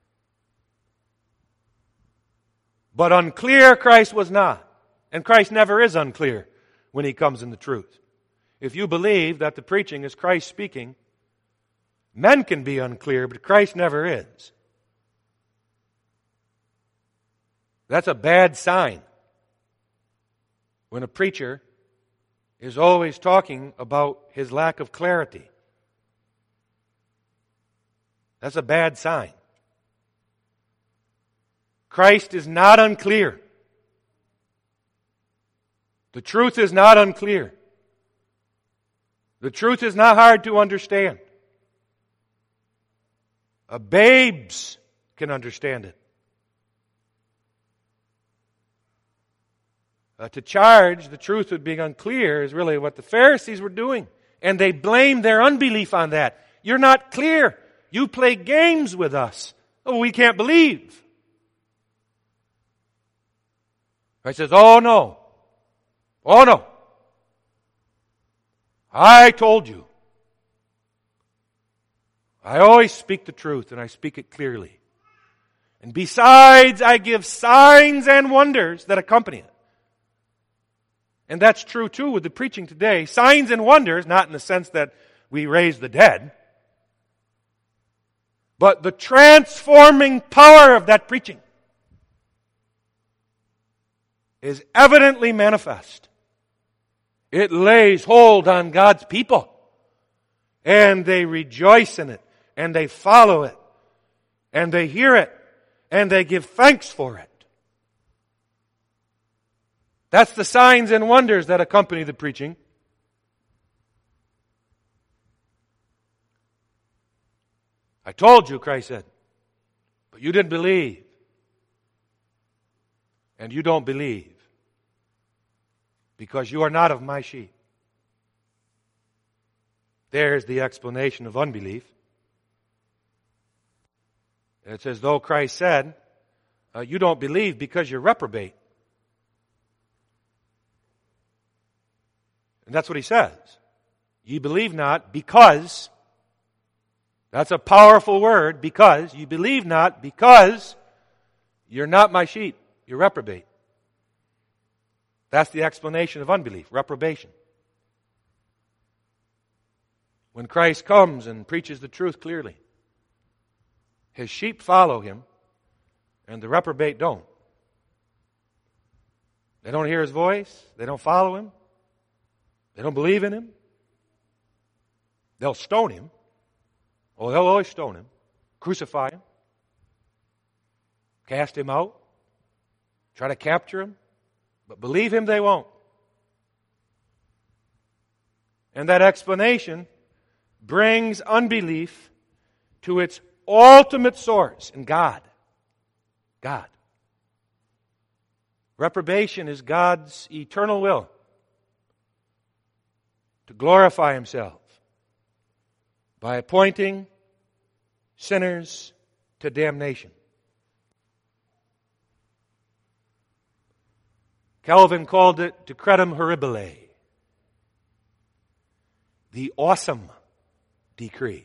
But unclear Christ was not. And Christ never is unclear when He comes in the truth. If you believe that the preaching is Christ speaking, men can be unclear, but Christ never is. That's a bad sign. When a preacher is always talking about his lack of clarity. That's a bad sign. Christ is not unclear. The truth is not unclear. The truth is not hard to understand. Uh, babes can understand it. Uh, to charge the truth with being unclear is really what the Pharisees were doing. And they blamed their unbelief on that. You're not clear. You play games with us. Oh, we can't believe. Christ says, oh no. Oh no. I told you. I always speak the truth and I speak it clearly. And besides, I give signs and wonders that accompany it. And that's true too with the preaching today. Signs and wonders, not in the sense that we raise the dead, but the transforming power of that preaching is evidently manifest. It lays hold on God's people, and they rejoice in it, and they follow it, and they hear it, and they give thanks for it. That's the signs and wonders that accompany the preaching. I told you, Christ said, but you didn't believe. And you don't believe because you are not of my sheep. There's the explanation of unbelief. It's as though Christ said, uh, you don't believe because you're reprobate. And that's what he says. Ye believe not because, that's a powerful word, because, you believe not because you're not my sheep. You're reprobate. That's the explanation of unbelief, reprobation. When Christ comes and preaches the truth clearly, his sheep follow him, and the reprobate don't. They don't hear his voice. They don't follow him. They don't believe in him. They'll stone him. Oh, they'll always stone him. Crucify him. Cast him out. Try to capture him. But believe him they won't. And that explanation brings unbelief to its ultimate source in God. God. Reprobation is God's eternal will to glorify himself by appointing sinners to damnation. Calvin called it decretum horribile, the awesome decree.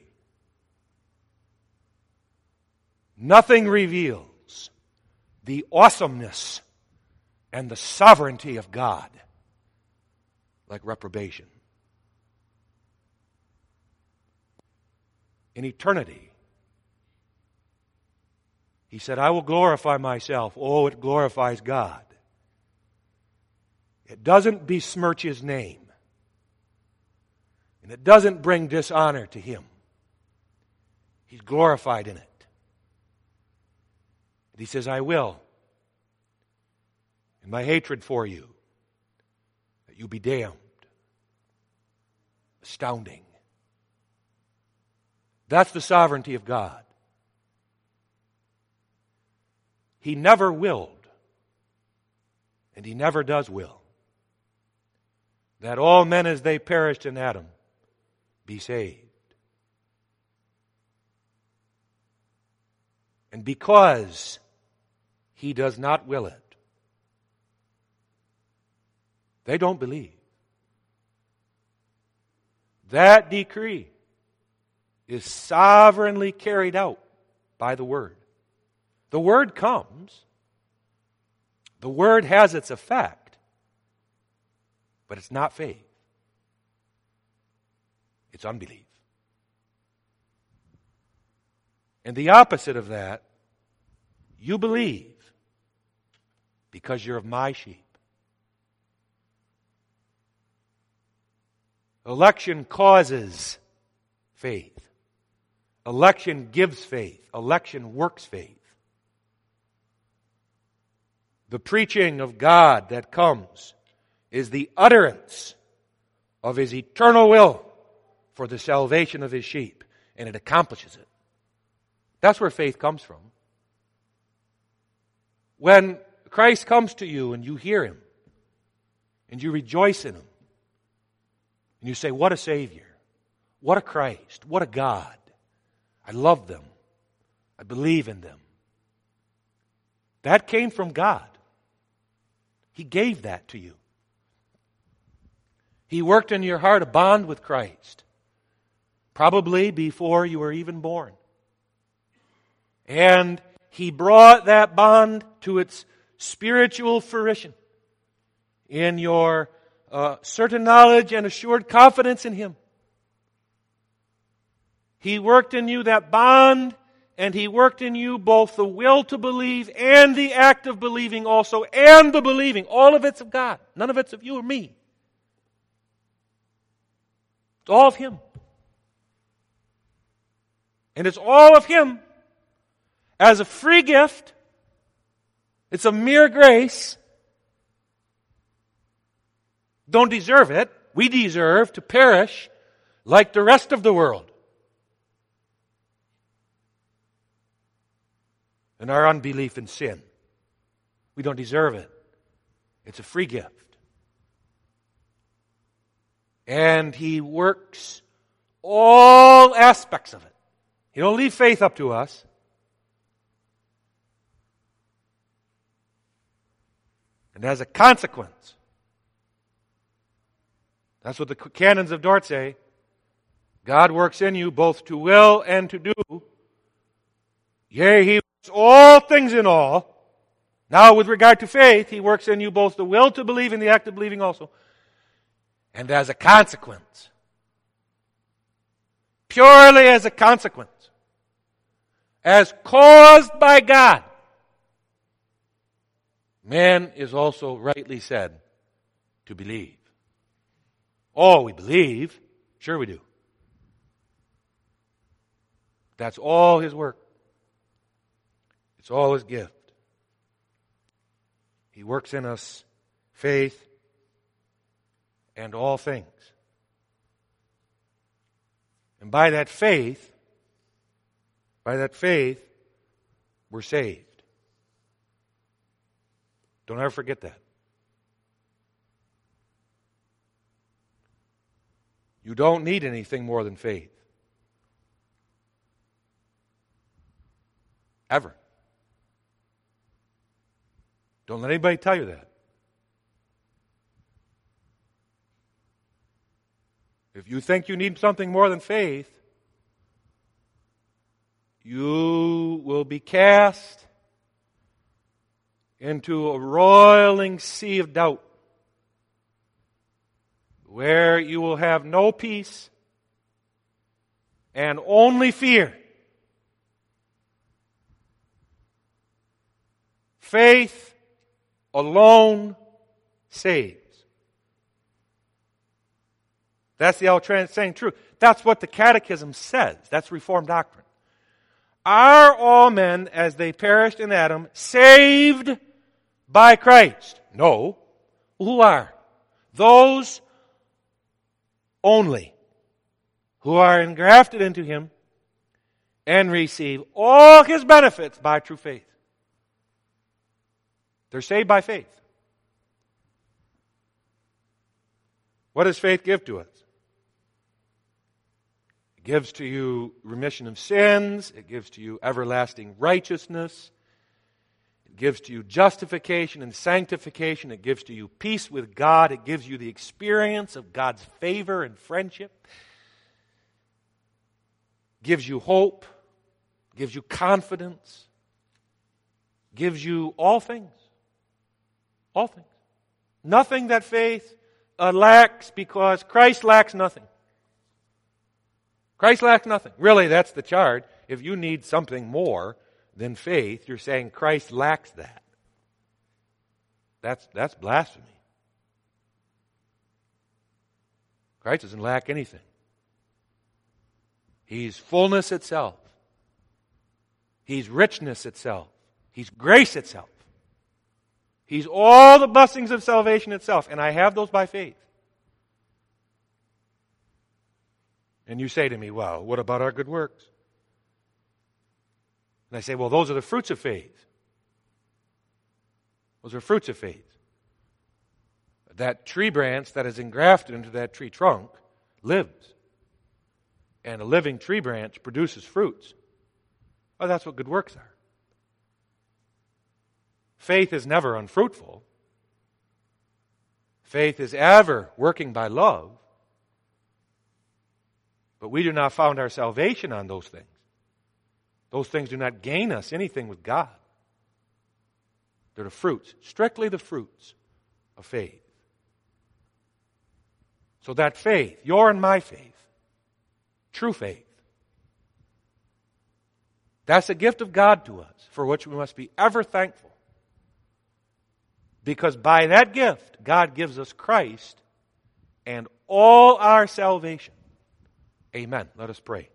Nothing reveals the awesomeness and the sovereignty of God like reprobation. In eternity, he said, I will glorify myself. Oh, it glorifies God. It doesn't besmirch his name. And it doesn't bring dishonor to him. He's glorified in it. And he says, I will. In my hatred for you, that you be damned. Astounding. That's the sovereignty of God. He never willed, and he never does will, that all men as they perished in Adam be saved. And because he does not will it, they don't believe. That decree is sovereignly carried out by the Word. The Word comes. The Word has its effect. But it's not faith. It's unbelief. And the opposite of that, you believe because you're of my sheep. Election causes faith. Election gives faith. Election works faith. The preaching of God that comes is the utterance of His eternal will for the salvation of His sheep, and it accomplishes it. That's where faith comes from. When Christ comes to you and you hear Him, and you rejoice in Him, and you say, what a Savior, what a Christ, what a God. I love them. I believe in them. That came from God. He gave that to you. He worked in your heart a bond with Christ, probably before you were even born. And He brought that bond to its spiritual fruition in your uh, certain knowledge and assured confidence in Him. He worked in you that bond, and He worked in you both the will to believe and the act of believing also, and the believing. All of it's of God. None of it's of you or me. It's all of Him. And it's all of Him as a free gift. It's a mere grace. Don't deserve it. We deserve to perish like the rest of the world in our unbelief and sin. We don't deserve it. It's a free gift. And He works all aspects of it. He don't leave faith up to us. And as a consequence, that's what the canons of Dort say, God works in you both to will and to do. Yea, He works all things in all. Now with regard to faith, He works in you both the will to believe and the act of believing also. And as a consequence, purely as a consequence, as caused by God, man is also rightly said to believe. Oh, we believe. Sure we do. That's all His work. It's all His gift. He works in us faith and all things. And by that faith, by that faith, we're saved. Don't ever forget that. You don't need anything more than faith. Ever. Don't let anybody tell you that. If you think you need something more than faith, you will be cast into a roiling sea of doubt, where you will have no peace and only fear. Faith alone saves. That's the outsaying truth. That's what the Catechism says. That's Reformed doctrine. Are all men, as they perished in Adam, saved by Christ? No. Who are? Those only who are engrafted into Him and receive all His benefits by true faith. They're saved by faith. What does faith give to us? It gives to you remission of sins. It gives to you everlasting righteousness. It gives to you justification and sanctification. It gives to you peace with God. It gives you the experience of God's favor and friendship. It gives you hope. It gives you confidence. It gives you all things. All things. Nothing that faith uh, lacks, because Christ lacks nothing. Christ lacks nothing. Really, that's the charge. If you need something more than faith, you're saying Christ lacks that. That's, that's blasphemy. Christ doesn't lack anything. He's fullness itself. He's richness itself. He's grace itself. He's all the blessings of salvation itself. And I have those by faith. And you say to me, well, what about our good works? And I say, well, those are the fruits of faith. Those are fruits of faith. That tree branch that is engrafted into that tree trunk lives. And a living tree branch produces fruits. Well, that's what good works are. Faith is never unfruitful. Faith is ever working by love. But we do not found our salvation on those things. Those things do not gain us anything with God. They're the fruits, strictly the fruits of faith. So that faith, your and my faith, true faith, that's a gift of God to us, for which we must be ever thankful. Because by that gift, God gives us Christ and all our salvation. Amen. Let us pray.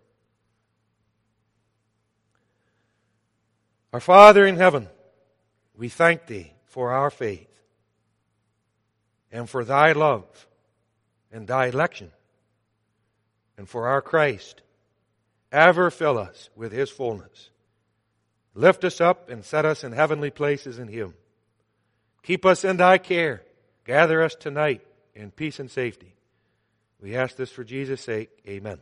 Our Father in heaven, we thank Thee for our faith and for Thy love and Thy election and for our Christ. Ever fill us with His fullness. Lift us up and set us in heavenly places in Him. Keep us in Thy care. Gather us tonight in peace and safety. We ask this for Jesus' sake. Amen.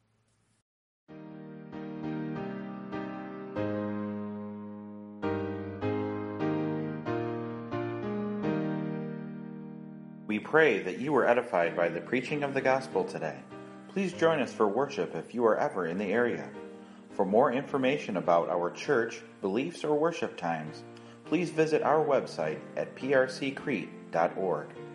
We pray that you were edified by the preaching of the gospel today. Please join us for worship if you are ever in the area. For more information about our church, beliefs, or worship times, please visit our website at p r c crete dot org.